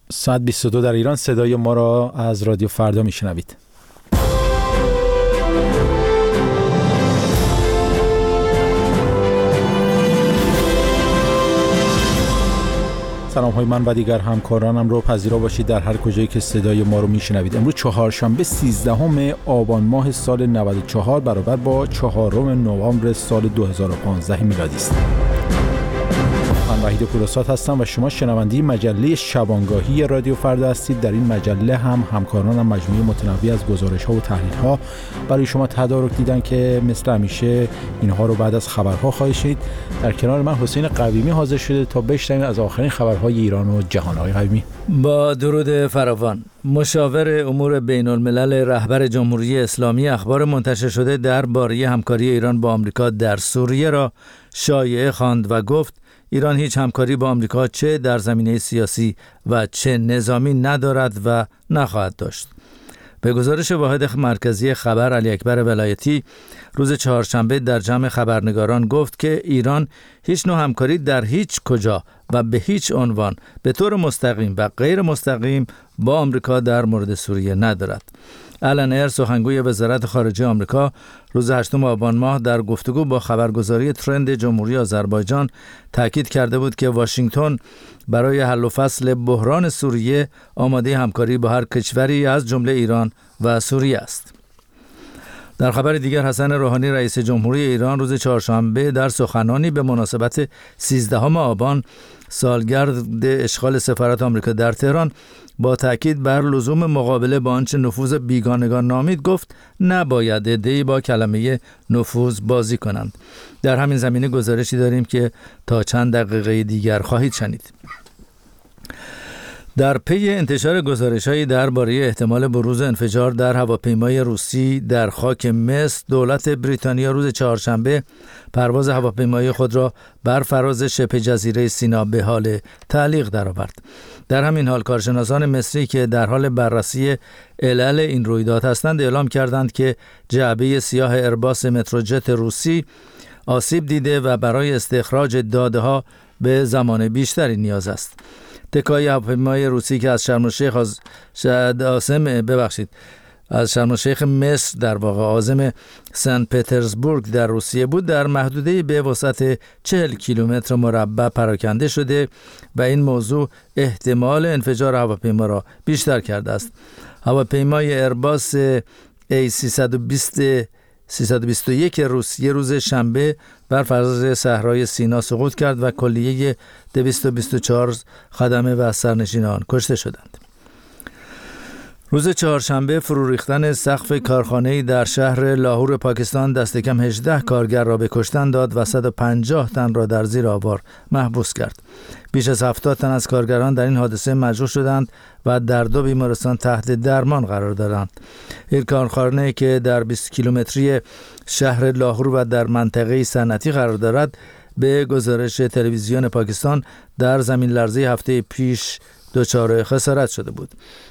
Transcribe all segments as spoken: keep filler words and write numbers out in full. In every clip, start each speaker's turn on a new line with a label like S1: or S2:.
S1: ساعت بیست و دو در ایران. صدای ما را از رادیو فردا میشنوید. سلام های من و دیگر همکارانم رو پذیرا باشید در هر کجایی که صدای ما رو میشنوید. امروز چهارشنبه سیزدهم آبان ماه سال نود و چهار برابر با چهارم نوامبر سال دو هزار و پانزده میلادی است. من وحید پورساد هستم و شما شنونده مجله شبانگاهی رادیو فردا هستید. در این مجله هم همکارانم مجموعه متنوعی از گزارش‌ها و تحلیل‌ها برای شما تدارک دیدن که مثل همیشه اینها رو بعد از خبرها خواهید شنید. در کنار من حسین قویمی حاضر شده تا بشنویم از آخرین خبرهای ایران و جهان. آقای قویمی،
S2: با درود فراوان. مشاور امور بین الملل رهبر جمهوری اسلامی اخبار منتشر شده درباره همکاری ایران با آمریکا در سوریه را شایعه خواند و گفت ایران هیچ همکاری با آمریکا چه در زمینه سیاسی و چه نظامی ندارد و نخواهد داشت. به گزارش واحد مرکزی خبر علی اکبر ولایتی روز چهارشنبه در جمع خبرنگاران گفت که ایران هیچ نوع همکاری در هیچ کجا و به هیچ عنوان به طور مستقیم و غیر مستقیم با آمریکا در مورد سوریه ندارد. آلن ایر سخنگوی وزارت خارجه آمریکا روز هشتم آبان ماه در گفتگو با خبرگزاری ترند جمهوری آذربایجان تاکید کرده بود که واشنگتن برای حل و فصل بحران سوریه آماده همکاری با هر کشوری از جمله ایران و سوریه است. در خبر دیگر حسن روحانی رئیس جمهوری ایران روز چهارشنبه در سخنانی به مناسبت سیزدهم آبان سالگرد اشغال سفارت آمریکا در تهران با تاکید بر لزوم مقابله با آنچه نفوذ بیگانگان نامید گفت نباید عده‌ای با کلمه نفوذ بازی کنند. در همین زمینه گزارشی داریم که تا چند دقیقه دیگر خواهید شنید. در پی انتشار گزارش‌هایی درباره احتمال بروز انفجار در هواپیمای روسی در خاک مصر، دولت بریتانیا روز چهارشنبه پرواز هواپیمای خود را بر فراز شبه جزیره سینا به حال تعلیق درآورد. در همین حال کارشناسان مصری که در حال بررسی علل این رویداد هستند اعلام کردند که جعبه سیاه ایرباس متروجت روسی آسیب دیده و برای استخراج داده‌ها به زمان بیشتری نیاز است. تکای هواپیمای روسی که از شرم الشیخ از عاصم ببخشید از شرم الشیخ مصر در واقع عاصمه سن پترزبورگ در روسیه بود در محدوده به وسعت چهل کیلومتر مربع پراکنده شده و این موضوع احتمال انفجار هواپیما را بیشتر کرده است. هواپیمای ایرباس ای سیصد و بیست و یک روسیه روز شنبه بر فراز صحرای سینا سقوط کرد و کلیه دویست و بیست و چهار خدمه و سرنشین آن کشته شدند. روز چهارشنبه فرو ریختن سقف کارخانه‌ای در شهر لاهور پاکستان دست کم هجده کارگر را به کشتن داد و صد و پنجاه تن را در زیر آوار محبوس کرد. بیش از هفتاد تن از کارگران در این حادثه مجروح شدند و در دو بیمارستان تحت درمان قرار دارند. این کارخانه که در بیست کیلومتری شهر لاهور و در منطقه صنعتی قرار دارد به گزارش تلویزیون پاکستان در زمین لرزه هفته پیش دچار خسارت شده بود.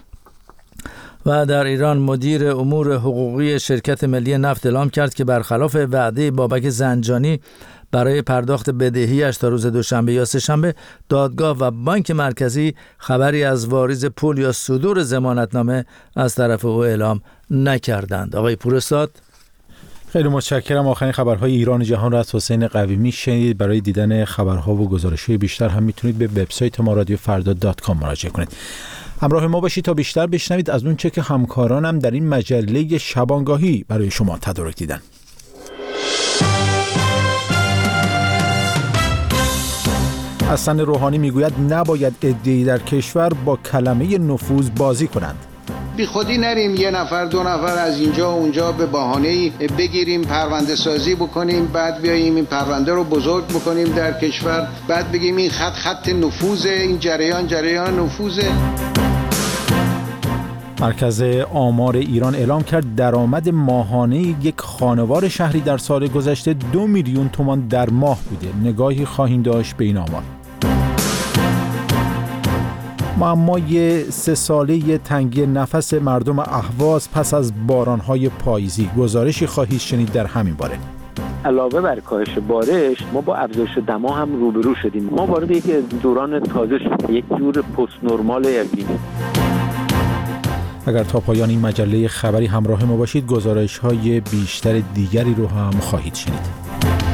S2: و در ایران مدیر امور حقوقی شرکت ملی نفت اعلام کرد که برخلاف وعده بابک زنجانی برای پرداخت بدهیش تا روز دوشنبه یا سه‌شنبه دادگاه و بانک مرکزی خبری از واریز پول یا صدور ضمانتنامه از طرف او اعلام نکردند. آقای پورساد،
S1: خیلی متشکرم. آخرین خبرهای ایران و جهان را از حسین قویمی شنید. برای دیدن خبرها و گزارش‌های بیشتر هم میتونید به وبسایت ما رادیو فردا دات کام مراجعه کنید. همراه ما باشید تا بیشتر بشنوید از اون چه که همکارانم در این مجله شبانگاهی برای شما تدارک دیدن. حسن روحانی میگوید نباید عده‌ای در کشور با کلمه نفوذ بازی کنند.
S3: بی خودی نریم یه نفر دو نفر از اینجا و اونجا به بهانه‌ای بگیریم پرونده سازی بکنیم، بعد بیاییم این پرونده رو بزرگ بکنیم در کشور، بعد بگیم این خط خط نفوذه، این جریان جریان نفوذه.
S1: مرکز آمار ایران اعلام کرد درآمد ماهانه یک خانوار شهری در سال گذشته دو میلیون تومان در ماه بوده. نگاهی خواهیم داشت به این آمار. معمای سه ساله تنگی نفس مردم اهواز پس از بارانهای پاییزی، گزارشی خواهید شنید در همین باره.
S4: علاوه بر کاهش بارش، ما با افزایش دما هم روبرو شدیم. ما وارد یک دوران تازه شدیم، یک جور پست نرمال اقلیمی.
S1: اگر تا پایان این مجله خبری همراه ما باشید، گزارش‌های بیشتر دیگری رو هم خواهید شنید.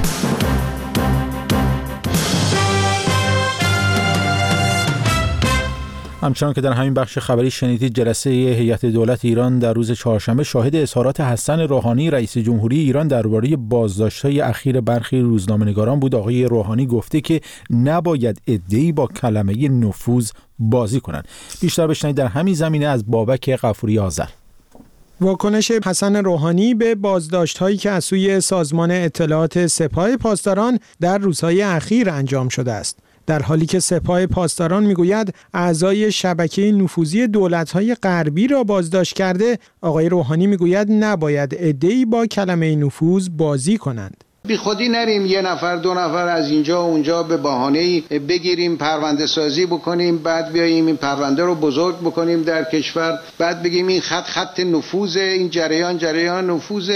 S1: همچنان که در همین بخش خبری شنیدید، جلسه هیئت دولت ایران در روز چهارشنبه شاهد اظهارات حسن روحانی رئیس جمهوری ایران درباره بازداشت‌های اخیر برخی روزنامه‌نگاران بود. آقای روحانی گفته که نباید عده‌ای با کلمه نفوذ بازی کنند. بیشتر بشنوید در همین زمینه از بابک غفوری آذر.
S5: واکنش حسن روحانی به بازداشت‌هایی که از سوی سازمان اطلاعات سپاه پاسداران در روزهای اخیر انجام شده است، در حالی که سپاه پاسداران میگوید اعضای شبکه نفوذی دولت‌های غربی را بازداشت کرده، آقای روحانی میگوید نباید عده‌ای با کلمه نفوذ بازی کنند.
S3: بی خودی نریم یه نفر دو نفر از اینجا و اونجا به بهانه‌ای بگیریم پرونده سازی بکنیم، بعد بیاییم این پرونده رو بزرگ بکنیم در کشور، بعد بگیم این خط خط نفوذ، این جریان جریان نفوذ.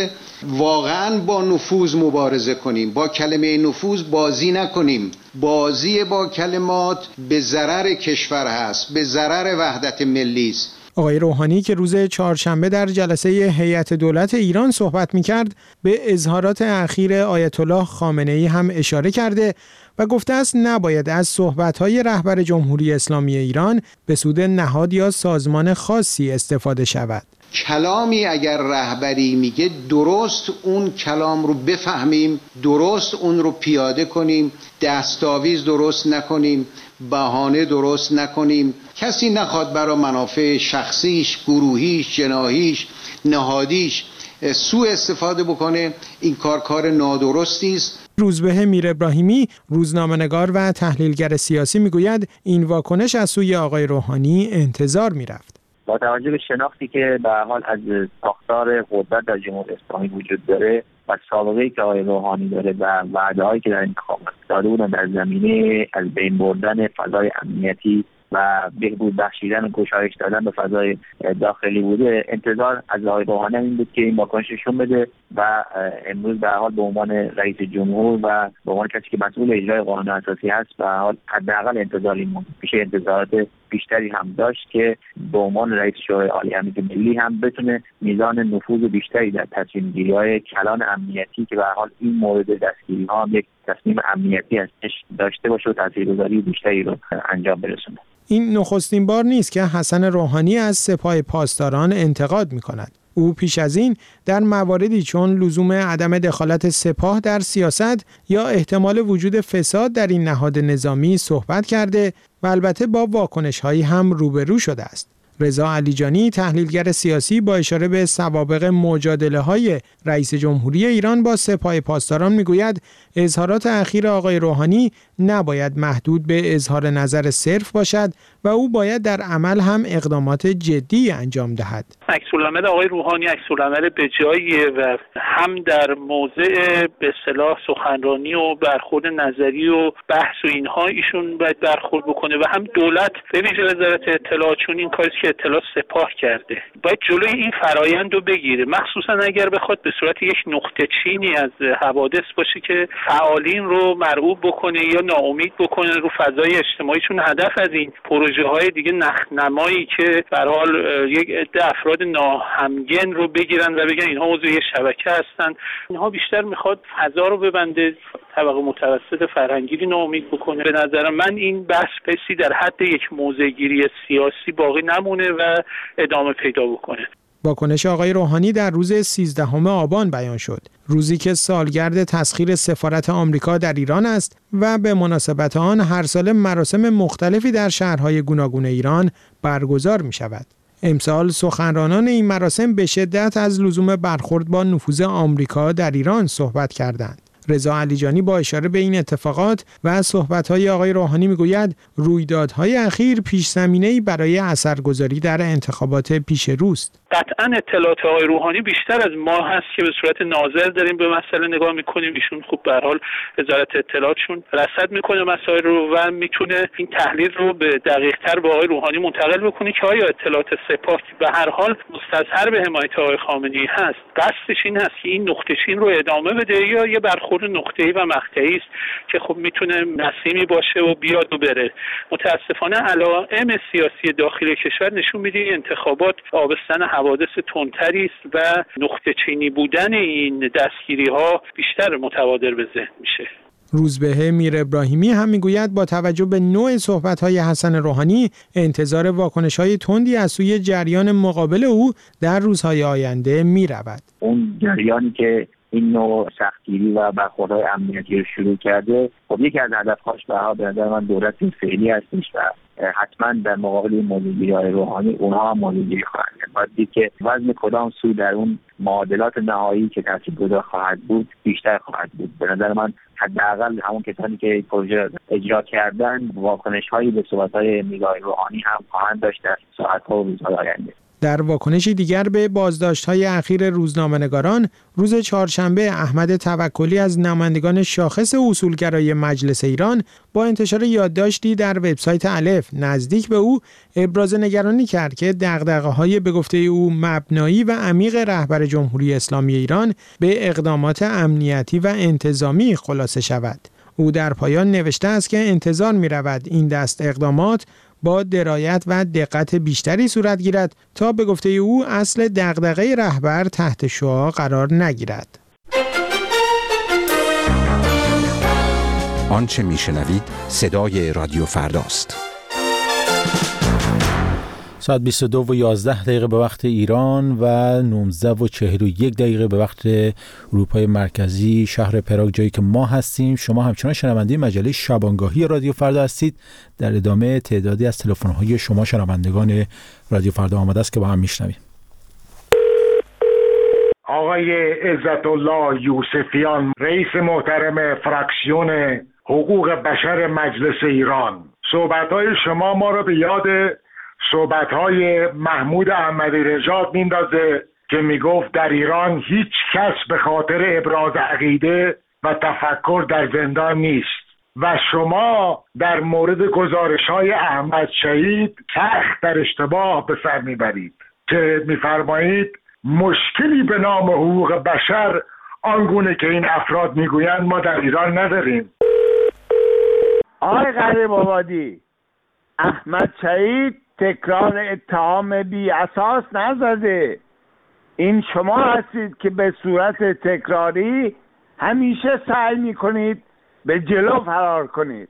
S3: واقعا با نفوذ مبارزه کنیم، با کلمه نفوذ بازی نکنیم. بازی با کلمات به ضرر کشور هست، به ضرر وحدت ملی است.
S5: آقای روحانی که روز چهارشنبه در جلسه هیئت دولت ایران صحبت می‌کرد، به اظهارات اخیر آیت الله خامنه‌ای هم اشاره کرده و گفته است نباید از صحبت‌های رهبر جمهوری اسلامی ایران به سود نهاد یا سازمان خاصی استفاده شود.
S3: کلامی اگر رهبری میگه درست اون کلام رو بفهمیم، درست اون رو پیاده کنیم، دستاویز درست نکنیم، بهانه درست نکنیم. کسی نخواد برای منافع شخصیش، گروهیش، جناحیش، نهادیش سوء استفاده بکنه. این کار کار نادرستی است.
S5: روزبه میر ابراهیمی، روزنامه‌نگار و تحلیلگر سیاسی، میگوید این واکنش از سوی آقای روحانی انتظار میرفت.
S4: با توجه به شناختی که به حال از ساختار قدرت در جمهوری اسلامی وجود داره و سابقه‌ای که آقای روحانی داره و وعده‌هایی که در انتخابات داده بودن در زمینه از بین بردن فضای امنیتی و بهبود بخشیدن و گشایش دادن به فضای داخلی بوده، انتظار از آقای روحانی این بود که این واکنش نشون بده و امروز به حال به عنوان رئیس جمهور و به عنوان کسی که مسئول اجرای قانون اساسی هست به حال حداقل انتظار این میشه انتظارات بیشتری هم داشت که به عنوان رئیس شورای عالی امنیت ملی هم بتونه میزان نفوذ بیشتری در تصمیم گیری‌های کلان امنیتی که به حال این مورد دستگیری ها هم یک تصمیم امنیتی هستش داشته باشه و تاثیرگذاری بیشتری رو انجام برسونه.
S5: این نخستین بار نیست که حسن روحانی از سپاه پاسداران انتقاد می‌کند. او پیش از این در مواردی چون لزوم عدم دخالت سپاه در سیاست یا احتمال وجود فساد در این نهاد نظامی صحبت کرده و البته با واکنش‌هایی هم روبرو شده است. رضا علیجانی، تحلیلگر سیاسی، با اشاره به سوابق مجادله‌های رئیس جمهوری ایران با سپاه پاسداران میگوید اظهارات اخیر آقای روحانی نباید محدود به اظهار نظر صرف باشد و او باید در عمل هم اقدامات جدی انجام دهد.
S6: عکس‌العمل آقای روحانی عکس‌العمل بجاییه و هم در موضع به اصطلاح سخنرانی و برخورد نظری و بحث و اینها ایشون باید برخورد بکنه و هم دولت به ویژه وزارت اطلاعات، چون این کاری که اطلاع سپاه کرده باید جلوی این فرایند رو بگیره، مخصوصا اگر بخواد به صورت یک نقطه چینی از حوادث باشه که فعالین رو مرعوب بکنه یا ناامید بکنه رو فضای اجتماعی، چون هدف از این پروژه های دیگه نخنمایی که به هر حال یک عده افراد ناهمگن رو بگیرن و بگن اینها عضو یک شبکه هستن، اینها بیشتر میخواد فضا رو ببنده، طبقه متوسط فرهنگی رو ناامید بکنه. به نظر من این بحث پسی در حد یک موضع‌گیری سیاسی باقی نمونه و ادامه پیدا بکنه.
S5: واکنش آقای روحانی در روز سیزدهم آبان بیان شد، روزی که سالگرد تسخیر سفارت آمریکا در ایران است و به مناسبت آن هر سال مراسم مختلفی در شهرهای گوناگون ایران برگزار می شود. امسال سخنرانان این مراسم به شدت از لزوم برخورد با نفوذ آمریکا در ایران صحبت کردند. رضا علیجانی با اشاره به این اتفاقات و صحبت‌های آقای روحانی میگوید رویدادهای اخیر پیش زمینه‌ای برای اثرگذاری در انتخابات پیش روست.
S6: قطعا اطلاعات آقای روحانی بیشتر از ما هست که به صورت ناظر داریم به مسئله نگاه میکنیم. ایشون خوب به هر حال وزارت اطلاعاتشون رصد میکنه مسائل رو و میتونه این تحلیل رو به دقیق تر به آقای روحانی منتقل بکنه که آیا اطلاعات سپاه به هر حال مستظهر به حمایت آقای خامنه‌ای هست، قصدش این هست که این نقطه چین رو ادامه بده یا یه برخورد نقطه‌ای و مقطعی است که خب میتونه نسیمی باشه و بیاد و بره. متاسفانه علائم سیاسی داخل کشور نشون میده انتخابات آبستن حوادث تندتری است و نقطه چینی بودن این دستگیری ها بیشتر متبادر به ذهن میشه.
S5: روزبه میر ابراهیمی هم میگوید با توجه به نوع صحبت‌های حسن روحانی انتظار واکنش‌های تندی از سوی جریان مقابل او در روزهای آینده می‌رود.
S4: اون جریانی که این نوع سختگیری و برخوردهای امنیتی رو شروع کرده، خب یکی از هدف‌هاش به نظر من دولت فعلی هستش و حتما در مقابل این موضوعی‌های روحانی اونها هم موضوعی خواهند کرد. باید دید که وزن کدام سو در اون معادلات نهایی که تاثیرگذار خواهد بود بیشتر خواهد بود. به نظر من حداقل همون کسانی که پروژه اجرا کردن واکنش‌هایی به صحبت‌های میرزا روحانی هم خواهند داشت در ساعت‌ها و روزهای آینده.
S5: در واکنشی دیگر به بازداشت‌های اخیر روزنامه‌نگاران، روز چهارشنبه احمد توکلی از نمایندگان شاخص اصولگرای مجلس ایران با انتشار یادداشتی در وبسایت الف نزدیک به او ابراز نگرانی کرد که دغدغه‌های به گفته او مبنایی و عمیق رهبر جمهوری اسلامی ایران به اقدامات امنیتی و انتظامی خلاصه شود. او در پایان نوشته است که انتظار می‌رود این دست اقدامات با درایت و دقت بیشتری صورت گیرد تا به گفته او اصل دغدغه رهبر تحت شعاع قرار نگیرد.
S7: آنچه میشنوید صدای رادیو فرداست.
S1: ساعت بیست و دو و یازده دقیقه به وقت ایران و نوزده و چهل و یک دقیقه به وقت اروپای مرکزی، شهر پراگ جایی که ما هستیم. شما همچنان شنونده مجله شبانگاهی رادیو فردا هستید. در ادامه تعدادی از تلفن‌های شما شنوندگان رادیو فردا آماده است که با هم میشنویم.
S8: آقای عزت الله یوسفیان، رئیس محترم فراکسیون حقوق بشر مجلس ایران، صحبت‌های شما ما را به یاد صحبت‌های محمود احمدی نژاد میندازه که میگفت در ایران هیچ کس به خاطر ابراز عقیده و تفکر در زندان نیست و شما در مورد گزارش‌های احمد شهید سخت در اشتباه به سر میبرید که میفرمایید مشکلی به نام حقوق بشر آنگونه که این افراد میگویند ما در ایران نداریم.
S9: آقای قریب آبادی، احمد شهید تکرار اتهام بی اساس نزده. این شما هستید که به صورت تکراری همیشه سعی میکنید به جلو فرار کنید.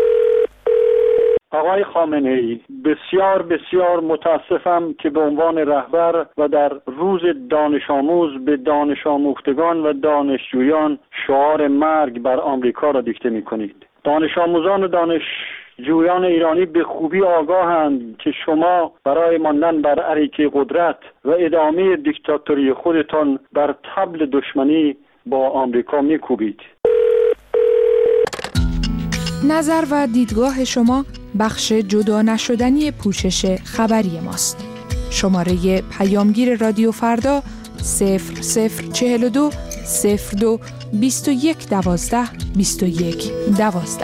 S10: آقای خامنه‌ای، بسیار بسیار متاسفم که به عنوان رهبر و در روز دانش آموز به دانش آموختگان و دانشجویان شعار مرگ بر آمریکا را دیکته میکنید. دانش آموزان و دانش جویان ایرانی به خوبی آگاهند که شما برای ماندن بر اریکه قدرت و ادامه دیکتاتوری خودتان بر طبل دشمنی با آمریکا میکوبید.
S11: نظر و دیدگاه شما بخش جدا نشدنی پوشش خبری ماست. شماره پیامگیر رادیو فردا صفر صفر چهل و دو صفر دو بیست و یک دوازده بیست و یک دوازده.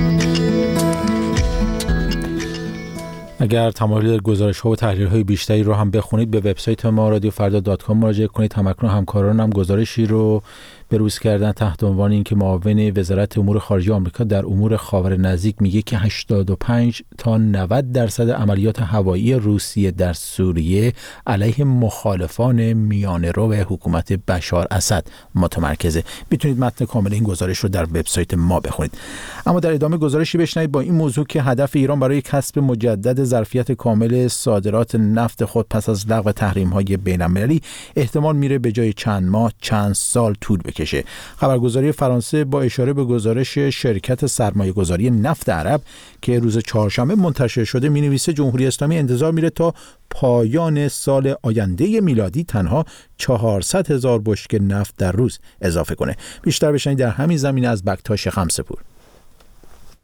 S1: اگر تمایل گزارش‌ها و تحلیل‌های بیشتری رو هم بخونید به وبسایت ما رادیو فردا دات کام مراجعه کنید. همکنون همکاران هم گزارشی رو بروز کردن تحت عنوان اینکه معاون وزارت امور خارجه آمریکا در امور خاور نزدیک میگه که هشتاد و پنج تا نود درصد عملیات هوایی روسیه در سوریه علیه مخالفان میانه‌رو حکومت بشار اسد متمرکزه. میتونید متن کامل این گزارش رو در وبسایت ما بخونید. اما در ادامه گزارشی بشنوید با این موضوع که هدف ایران برای کسب مجدد ظرفیت کامل صادرات نفت خود پس از لغو تحریم‌های بین‌المللی احتمال میره به جای چند ماه چند سال طول بکشه. خبرگزاری فرانسه با اشاره به گزارش شرکت سرمایه‌گذاری نفت عرب که روز چهارشنبه منتشر شده می‌نویسه جمهوری اسلامی انتظار میره تا پایان سال آینده میلادی تنها چهارصد هزار بشکه نفت در روز اضافه کنه. بیشتر بشنید در همین زمینه از بکتاش خمسپور.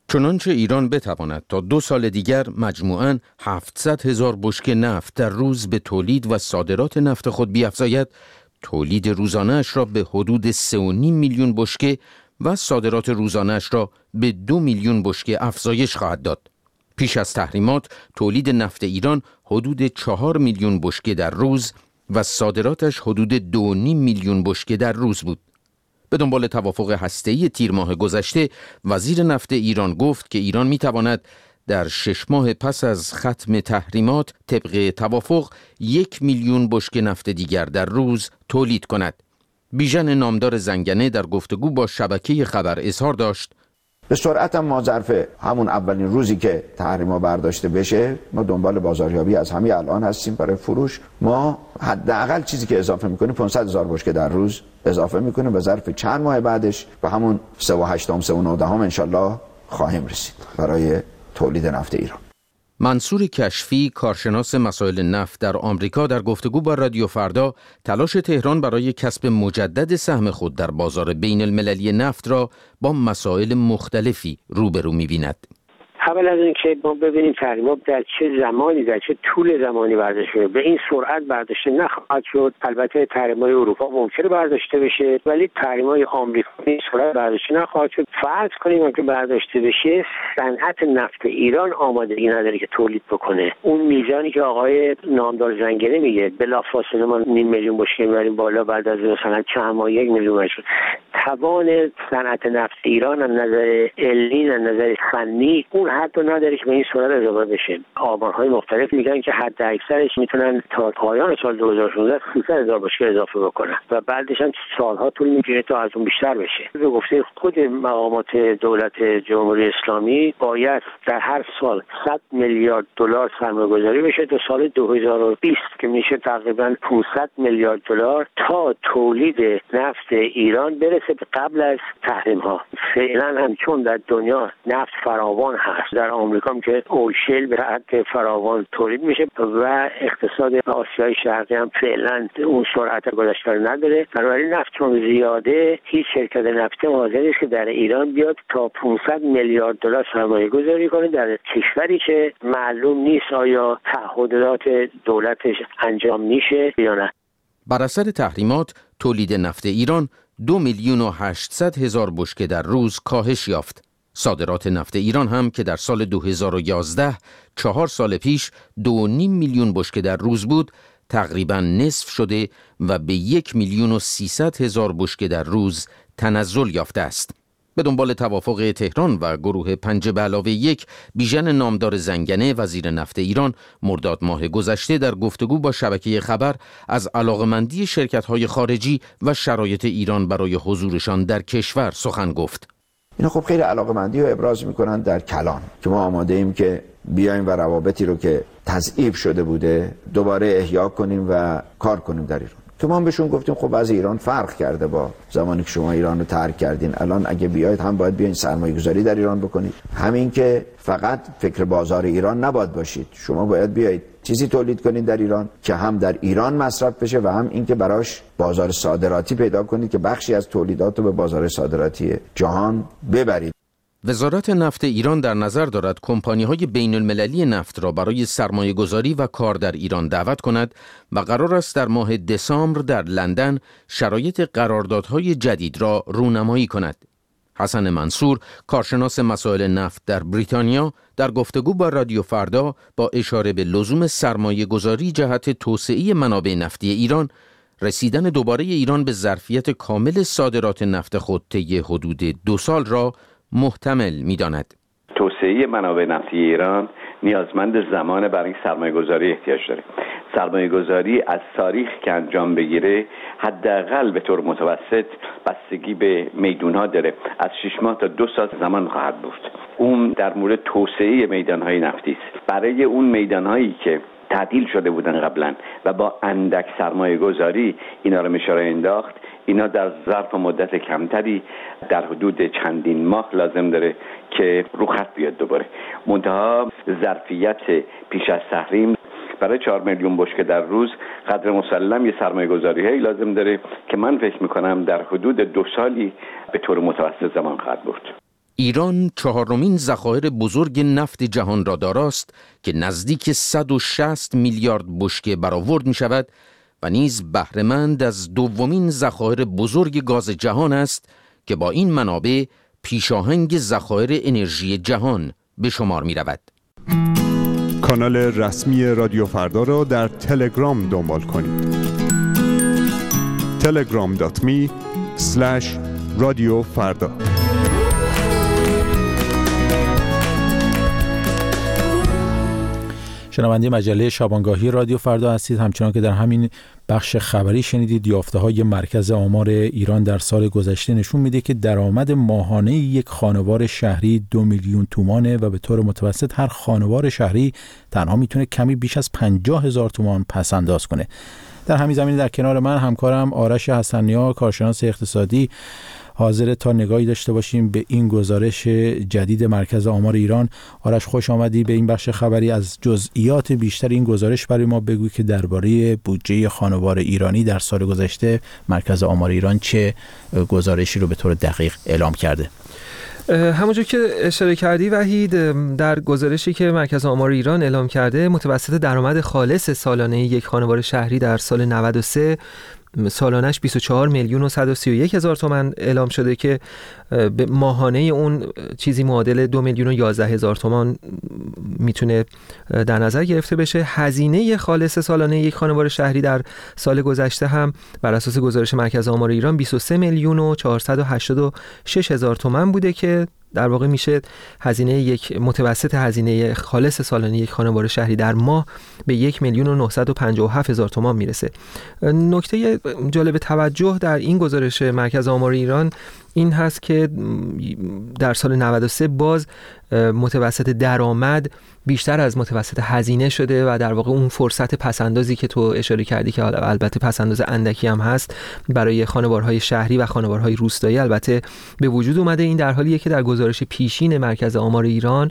S7: چنانچه ایران بتواند تا دو سال دیگر مجموعاً هفتصد هزار بشکه نفت در روز به تولید و صادرات نفت خود بیفزاید، تولید روزانه‌اش را به حدود سه و نیم میلیون بشکه و صادرات روزانه‌اش را به دو میلیون بشکه افزایش خواهد داد. پیش از تحریمات تولید نفت ایران حدود چهار میلیون بشکه در روز و صادراتش حدود دو و نیم میلیون بشکه در روز بود. به دنبال توافق هسته‌ای تیر ماه گذشته، وزیر نفت ایران گفت که ایران می‌تواند در شش ماه پس از ختم تحریمات طبق توافق یک میلیون بشکه نفت دیگر در روز تولید کند. بیژن نامدار زنگنه در گفتگو با شبکه خبر اظهار داشت:
S12: به سرعت هم ما ظرف همون اولین روزی که تحریما برداشته بشه ما دنبال بازاریابی از همین الان هستیم برای فروش. ما حداقل چیزی که اضافه میکنیم پانصد هزار بشکه در روز اضافه میکنیم و ظرف چند ماه بعدش به همون سه و هشتم سه و نودهم ان شاء الله خواهیم رسید برای تولید نفت ایران.
S7: منصور کشفی، کارشناس مسائل نفت در آمریکا، در گفتگو با رادیو فردا تلاش تهران برای کسب مجدد سهم خود در بازار بین المللی نفت را با مسائل مختلفی روبرو می‌بیند.
S13: اول از اینکه ما ببینیم تحریم‌ها در چه زمانی در چه طول زمانی برداشته شده. به این سرعت برداشته نخواهد شد. البته تحریم‌های اروپا ممکنه برداشته بشه ولی تحریم‌های آمریکا به این سرعت برداشته نخواهد شد. فرض کنیم که برداشته بشه، صنعت نفت ایران آمادگی نداره که تولید بکنه. اون میزانی که آقای نامدار زنگنه میگه بلافاصله ما نیم میلیون بشکه می‌بریم بالا، بعد از مثلا چند ماه یک میلیون شد. توان صنعت نفت ایران از نظر علمی، از نظر فنی اون حتی نداره که به این صورت اضافه بشه. آمارهای مختلف میگن که حد اکثرش میتونن تا پایان سال دو هزار و شانزده سیصد هزار بشکه اضافه بکنن و بعدش هم سالها طول میکشه تا از اون بیشتر بشه. به گفته خود مقامات دولت جمهوری اسلامی باید در هر سال صد میلیارد دلار سرمایه‌گذاری بشه تا سال دو هزار و بیست که میشه تقریبا پانصد میلیارد دلار تا تولید نفت ایران برسه قبل از تحریم ها. فعلا هم چون در دنیا نفت فراوان هست، در آمریکا هم که اوشیل به حد فراوان تولید میشه و اقتصاد آسیای شرقی هم فعلا اون سرعت گذشته رو نداره. بنابراین نفت چون زیاده، هیچ شرکت نفتی حاضر نیست که در ایران بیاد تا پانصد میلیارد دلار سرمایه گذاری کنه در کشوری که معلوم نیست آیا تعهدات دولتش انجام میشه یا نه.
S7: بر اثر تحریمات تولید نفت ایران دو میلیون و هشتصد هزار بشکه در روز کاهش یافت. صادرات نفت ایران هم که در سال دو هزار و یازده، چهار سال پیش دو و نیم میلیون بشکه در روز بود، تقریباً نصف شده و به یک میلیون و سیصد هزار بشکه در روز تنزل یافته است. به دنبال توافق تهران و گروه پنج به علاوه یک، بیژن نامدار زنگنه وزیر نفت ایران مرداد ماه گذشته در گفتگو با شبکه خبر از علاقمندی شرکت‌های خارجی و شرایط ایران برای حضورشان در کشور سخن گفت.
S12: اینا خب خیلی علاقمندی رو ابراز میکنن در کلان که ما آماده ایم که بیایم و روابطی رو که تضعیف شده بوده دوباره احیا کنیم و کار کنیم در ایران. تو ما هم بهشون گفتیم خب از ایران فرق کرده با زمانی که شما ایران رو ترک کردین. الان اگه بیاید هم باید بیاین سرمایه گذاری در ایران بکنید، همین که فقط فکر بازار ایران نباید باشید، شما باید بیاید چیزی تولید کنید در ایران که هم در ایران مصرف بشه و هم اینکه براش بازار صادراتی پیدا کنید که بخشی از تولیدات رو به بازار صادراتی جهان ببرید.
S7: وزارت نفت ایران در نظر دارد کمپانی‌های بین المللی نفت را برای سرمایه‌گذاری و کار در ایران دعوت کند و قرار است در ماه دسامبر در لندن شرایط قراردادهای جدید را رونمایی کند. حسن منصور، کارشناس مسائل نفت در بریتانیا، در گفتگو با رادیو فردا با اشاره به لزوم سرمایه‌گذاری جهت توسعه منابع نفتی ایران، رسیدن دوباره ایران به ظرفیت کامل صادرات نفت خود طی حدود دو سال را محتمل می‌داند.
S14: توسعه منابع نفتی ایران نیازمند زمان برای سرمایه‌گذاری احتیاج داره. سرمایه‌گذاری از تاریخ که انجام بگیره حداقل به طور متوسط بستگی به میدان‌ها داره، از شش ماه تا دو سال زمان خواهد بود. اون در مورد توسعه میدان‌های نفتی است. برای اون میدان‌هایی که تعطیل شده بودن قبلا و با اندک سرمایه گذاری اینا رو میشه انداخت، اینا در ظرف مدت کمتری در حدود چندین ماه لازم داره که رو خط بیاد دوباره. منتها ظرفیت پیش از تحریم برای چهار میلیون بشکه در روز قدر مسلم یه سرمایه گذاری هایی لازم داره که من فکر میکنم در حدود دو سالی به طور متوسط زمان خواهد بود.
S7: ایران چهارمین ذخایر بزرگ نفت جهان را داراست که نزدیک صد و شصت میلیارد بشکه برآورد می شود و نیز بهره‌مند از دومین ذخایر بزرگ گاز جهان است که با این منابع پیشاهنگ ذخایر انرژی جهان به شمار می رود.
S15: کانال رسمی رادیو فردا را در تلگرام دنبال کنید. تلگرام دات می اسلش رادیو فردا.
S1: شنونده مجله شبانگاهی رادیو فردا هستید. همچنان که در همین بخش خبری شنیدید، یافته‌های مرکز آمار ایران در سال گذشته نشون میده که درآمد ماهانه یک خانوار شهری دو میلیون تومانه و به طور متوسط هر خانوار شهری تنها میتونه کمی بیش از پنجاه هزار تومان پس انداز کنه. در همین زمینه در کنار من همکارم آرش حسنی‌ها، کارشناس اقتصادی، حاضر تا نگاهی داشته باشیم به این گزارش جدید مرکز آمار ایران. آرش، خوش آمدی به این بخش خبری. از جزئیات بیشتر این گزارش برای ما بگوی که درباره بودجه خانوار ایرانی در سال گذشته مرکز آمار ایران چه گزارشی رو به طور دقیق اعلام کرده.
S16: همونجور که اشاره کردی وحید، در گزارشی که مرکز آمار ایران اعلام کرده، متوسط درآمد خالص سالانه یک خانوار شهری در سال نود و سه سالانش بیست و چهار میلیون و صد و سی و یک هزار تومان اعلام شده که به ماهانه اون چیزی معادل دو میلیون و یازده هزار تومان میتونه در نظر گرفته بشه. هزینه خالص سالانه یک خانوار شهری در سال گذشته هم بر اساس گزارش مرکز آمار ایران بیست و سه میلیون و چهارصد و هشتاد و شش هزار تومان بوده که در واقع میشه هزینه یک متوسط هزینه خالص سالانه یک خانوار شهری در ماه به یک میلیون و نهصد و پنجاه و هفت هزار تومان میرسه. نکته جالب توجه در این گزارش مرکز آمار ایران این هست که در سال نود و سه باز متوسط درآمد بیشتر از متوسط هزینه شده و در واقع اون فرصت پسندازی که تو اشاره کردی که البته پسنداز اندکی هم هست برای خانوارهای شهری و خانوارهای روستایی البته به وجود اومده. این در حالیه که در گزارش پیشین مرکز آمار ایران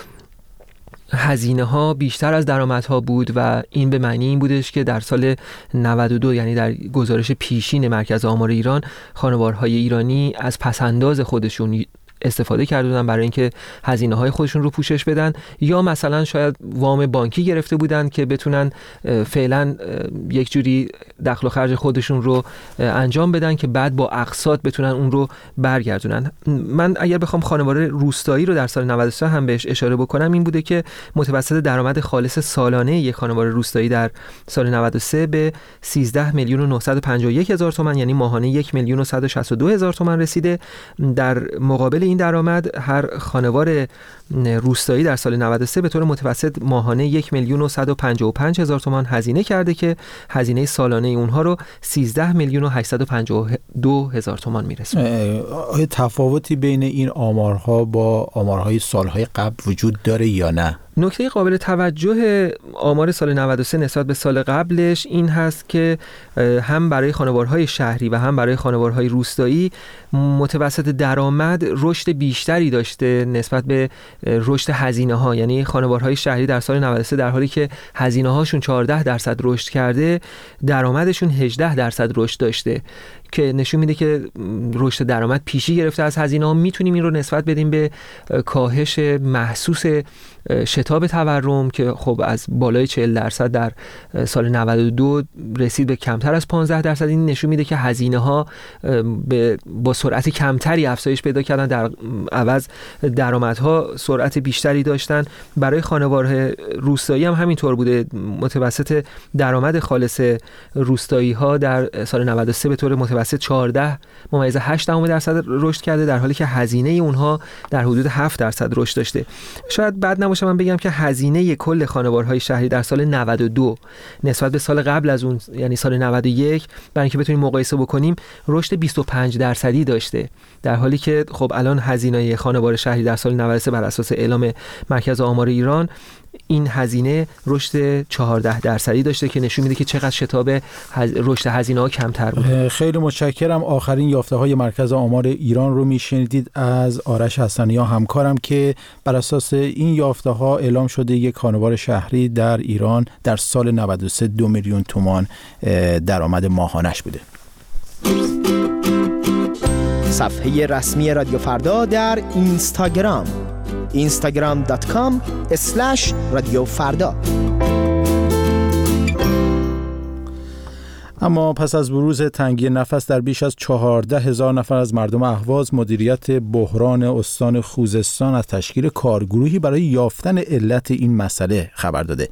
S16: هزینه ها بیشتر از درآمدها بود و این به معنی این بودش که در سال نود و دو، یعنی در گزارش پیشین مرکز آمار ایران، خانوارهای ایرانی از پسنداز خودشون استفاده کرده بودن برای اینکه هزینه های خودشون رو پوشش بدن، یا مثلا شاید وام بانکی گرفته بودن که بتونن فعلا یک جوری دخل و خرج خودشون رو انجام بدن که بعد با اقساط بتونن اون رو برگردونن. من اگر بخوام خانوار روستایی رو در سال نود و سه هم بهش اشاره بکنم، این بوده که متوسط درآمد خالص سالانه یک خانوار روستایی در سال نود و سه به سیزده میلیون و نهصد و پنجاه و یک هزار تومان، یعنی ماهانه یک میلیون و صد و شصت و دو هزار تومان رسیده. در مقابل این درآمد هر خانوار روستایی در سال نود و سه به طور متوسط ماهانه یک میلیون و صد و پنجاه و پنج هزار تومان هزینه کرده که هزینه سالانه اونها رو سیزده میلیون و هشتصد و پنجاه و دو هزار تومان میرسونه.
S1: آیا تفاوتی بین این آمارها با آمارهای سالهای قبل وجود داره یا نه؟
S16: نکته قابل توجه آمار سال نود و سه نسبت به سال قبلش این هست که هم برای خانوارهای شهری و هم برای خانوارهای روستایی متوسط درآمد رشد بیشتری داشته نسبت به رشد هزینه ها. یعنی خانوارهای شهری در سال نود و سه در حالی که هزینه هاشون چهارده درصد رشد کرده، درآمدشون هجده درصد رشد داشته که نشون میده که رشد درآمد پیشی گرفته از هزینه ها. میتونیم این رو نسبت بدیم به کاهش محسوس شتاب تورم که خب از بالای چهل درصد در سال نود و دو رسید به کمتر از پانزده درصد. این نشون میده که هزینه ها با سرعت کمتری افزایش پیدا کردن، در عوض درآمدها سرعت بیشتری داشتن. برای خانوار روستایی هم همینطور بوده. متوسط درآمد خالص روستایی ها در سال نود و سه به طور متوسط چهارده ممیز هشت درصد رشد کرده، در حالی که هزینه اونها در حدود هفت درصد رشد داشته. شاید بعد نباشه من بگم که هزینه کل خانوارهای شهری در سال نود و دو نسبت به سال قبل از اون، یعنی سال نود و یک، برای اینکه بتونیم مقایسه بکنیم، رشد بیست و پنج درصدی داشته، در حالی که خب الان هزینه خانوار شهری در سال نود و سه بر اساس اعلام مرکز آمار ایران این هزینه رشد چهارده درصدی داشته که نشون میده که چقدر شتاب هز... رشد هزینه ها کمتر بوده.
S1: خیلی متشکرم. آخرین یافته های مرکز آمار ایران رو میشنیدید از آرش حسنی‌ها همکارم که بر اساس این یافته ها اعلام شده یک خانوار شهری در ایران در سال نود و سه دو میلیون تومان درآمد ماهانش بوده.
S17: صفحه رسمی رادیو فردا در اینستاگرام اینستاگرام دات کام اسلش رادیو فردا.
S1: اما پس از بروز تنگی نفس در بیش از چهارده هزار نفر از مردم اهواز، مدیریت بحران استان خوزستان از تشکیل کارگروهی برای یافتن علت این مسئله خبر داده.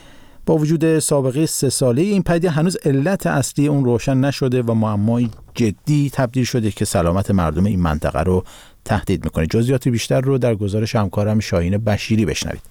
S1: با وجود سابقه سه ساله این پدیده هنوز علت اصلی اون روشن نشده و معمای جدی تبدیل شده که سلامت مردم این منطقه رو تهدید میکنه. جزئیات بیشتر رو در گزارش همکارم شاهین بشیری بشنوید.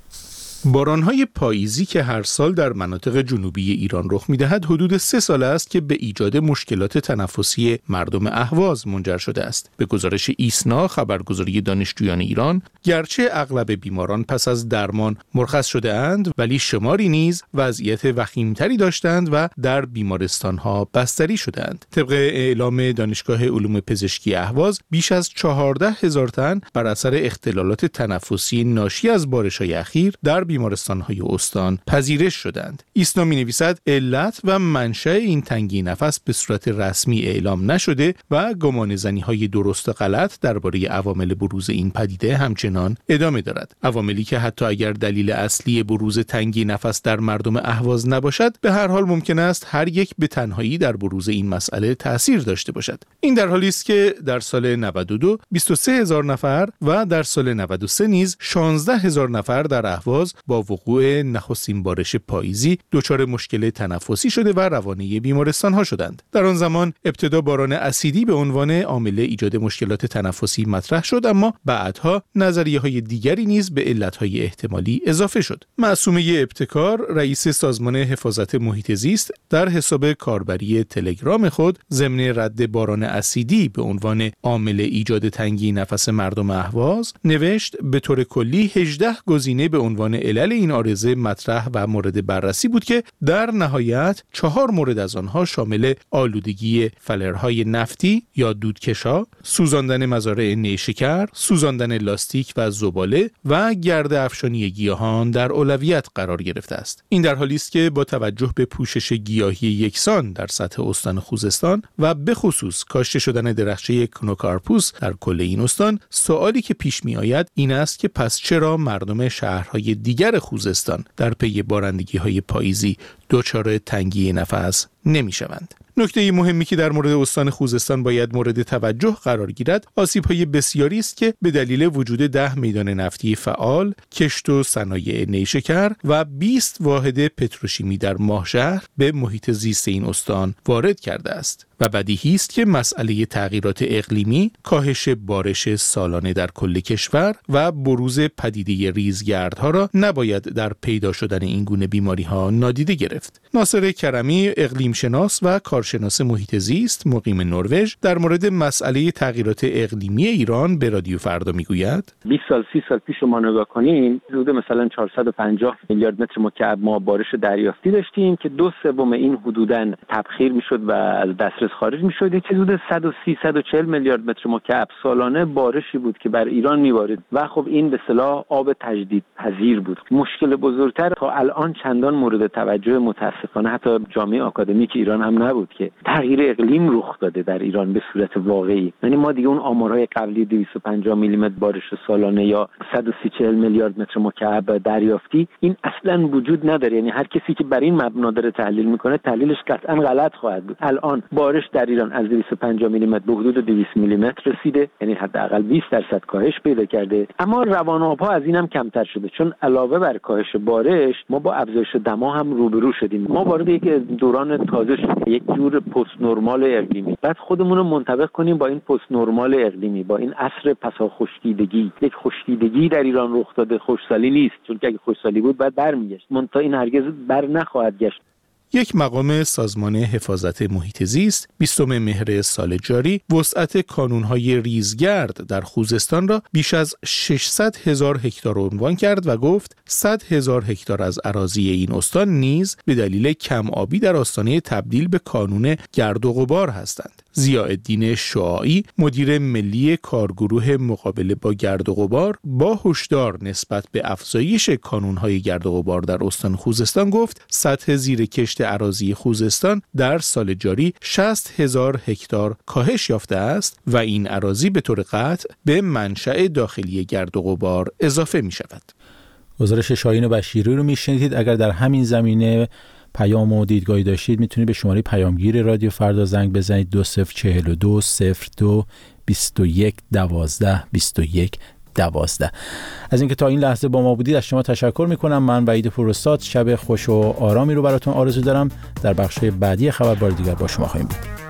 S18: باران‌های پاییزی که هر سال در مناطق جنوبی ایران رخ می‌دهد حدود سه سال است که به ایجاد مشکلات تنفسی مردم اهواز منجر شده است. به گزارش ایسنا، خبرگزاری دانشجویان ایران، گرچه اغلب بیماران پس از درمان مرخص شده اند، ولی شماری نیز وضعیت وخیمتری داشتند و در بیمارستان‌ها بستری شدند. طبق اعلام دانشگاه علوم پزشکی اهواز، بیش از چهارده هزار تن بر اثر اختلالات تنفسی ناشی از بارش‌های اخیر در بیمارستان‌های استان پذیرش شدند. ایسنا می‌نویسد علت و منشأ این تنگی نفس به صورت رسمی اعلام نشده و گمانه‌زنی‌های درست و غلط درباره عوامل بروز این پدیده همچنان ادامه دارد. عواملی که حتی اگر دلیل اصلی بروز تنگی نفس در مردم اهواز نباشد، به هر حال ممکن است هر یک به تنهایی در بروز این مسئله تأثیر داشته باشد. این در حالی است که در سال نود و دو بیست و سه هزار نفر و در سال نود و سه نیز شانزده هزار نفر در اهواز با وقوع نخستین بارش پاییزی دچار مشکل تنفسی شده و روانه بیمارستان ها شدند. در آن زمان ابتدا باران اسیدی به عنوان عامل ایجاد مشکلات تنفسی مطرح شد، اما بعدها نظریه های دیگری نیز به علت های احتمالی اضافه شد. معصومه ابتکار، رئیس سازمان حفاظت محیط زیست، در حساب کاربری تلگرام خود ضمن رد باران اسیدی به عنوان عامل ایجاد تنگی نفس مردم اهواز نوشت: به طور کلی هجده گزینه به عنوان علل این عارضه مطرح و مورد بررسی بود که در نهایت چهار مورد از آنها شامل آلودگی فلرهای نفتی یا دودکشا، سوزاندن مزارع نیشکر، سوزاندن لاستیک و زباله و گرد افشانی گیاهان در اولویت قرار گرفته است. این در حالی است که با توجه به پوشش گیاهی یکسان در سطح استان خوزستان و به خصوص کاشته شدن درخچه کنوکارپوس در کل این استان، سوالی که پیش می آید این است که پس چرا مردم شهرهای دیگر خوزستان در پی بارندگی‌های پاییزی دچار تنگی نفس نمی‌شوند؟ نکته مهمی که در مورد استان خوزستان باید مورد توجه قرار گیرد، آسیب‌های بسیاری است که به دلیل وجود ده میدان نفتی فعال، کشت و صنایع نیشکر و بیست واحد پتروشیمی در ماهشهر به محیط زیست این استان وارد کرده است. و بدیهی است که مسئله تغییرات اقلیمی، کاهش بارش سالانه در کل کشور و بروز پدیده ریزگردها را نباید در پیدا شدن این گونه بیماری‌ها نادیده گرفت. ناصر کرمی، اقلیم شناس و کارشناس محیط زیست مقیم نروژ، در مورد مسئله تغییرات اقلیمی ایران به رادیو فردا میگوید:
S19: بیست سال سی سال پیش ما نگاه کنیم، حدود مثلا چهارصد و پنجاه میلیارد متر مکعب ما بارش دریافتی داشتیم که دو سوم این حدوداً تبخیر میشد و از دسترس خارج میشد. چه حدود صد و سی صد و چهل میلیارد متر مکعب سالانه بارشی بود که بر ایران میبارید و خب این به اصطلاح آب تجدید پذیر بود. مشکل بزرگتر تا الان چندان مورد توجه متاسفانه حتی جامعه آکادمیک ایران هم نبود که تغییر اقلیم رخ داده در ایران به صورت واقعی. یعنی ما دیگه اون آمارهای قبلی دویست و پنجاه میلی متر بارش سالانه یا صد و سی چهل میلیارد متر مکعب دریافتی این اصلا وجود نداره. یعنی هر کسی که بر این مبنا داره تحلیل میکنه تحلیلش قطعا غلط خواهد بود. الان بارش در ایران از دویست و پنجاه میلی متر به حدود دویست میلی متر رسیده، یعنی حداقل بیست درصد کاهش پیدا کرده. اما روان آبها از اینم کمتر شده، چون علاوه بر کاهش بارش ما با افزایش دما هم روبرو شدیم. ما وارد یک دوران تازه شدیم، یک جور پست نرمال اقلیمی. بعد خودمون رو منطبق کنیم با این پست نرمال اقلیمی، با این عصر پسا خشکیدگی. یک خشکیدگی در ایران رخ داده، خشکسالی نیست، چون که اگه خشکسالی بود بعد برمیگشت. منتها این هرگز بر نخواهد گشت.
S18: یک مقام سازمان حفاظت محیط زیست بیستم مهر سال جاری وسعت کانون‌های ریزگرد در خوزستان را بیش از ششصد هزار هکتار عنوان کرد و گفت صد هزار هکتار از اراضی این استان نیز به دلیل کم آبی در آستانه تبدیل به کانون گرد و غبار هستند. ضیاءالدین شعاعی مدیر ملی کارگروه مقابله با گرد و غبار با هشدار نسبت به افزایش کانون‌های گرد و غبار در استان خوزستان گفت سطح زیر کشت اراضی خوزستان در سال جاری شصت هزار هکتار کاهش یافته است و این اراضی به طور قطع به منشأ داخلی گرد و غبار اضافه می شود.
S1: گزارش شاهین بشیری رو میشنیدید. اگر در همین زمینه پیام و دیدگاهی داشتید میتونید به شماره پیامگیر رادیو فردا زنگ بزنید دو صفر چهل و دو صفر دو بیست و یک دوازده بیست و یک دوازده. از اینکه تا این لحظه با ما بودید از شما تشکر میکنم. من وحید پوراستاد شب خوش و آرامی رو براتون آرزو دارم. در بخش بعدی خبر بار دیگر با شما خواهیم بود.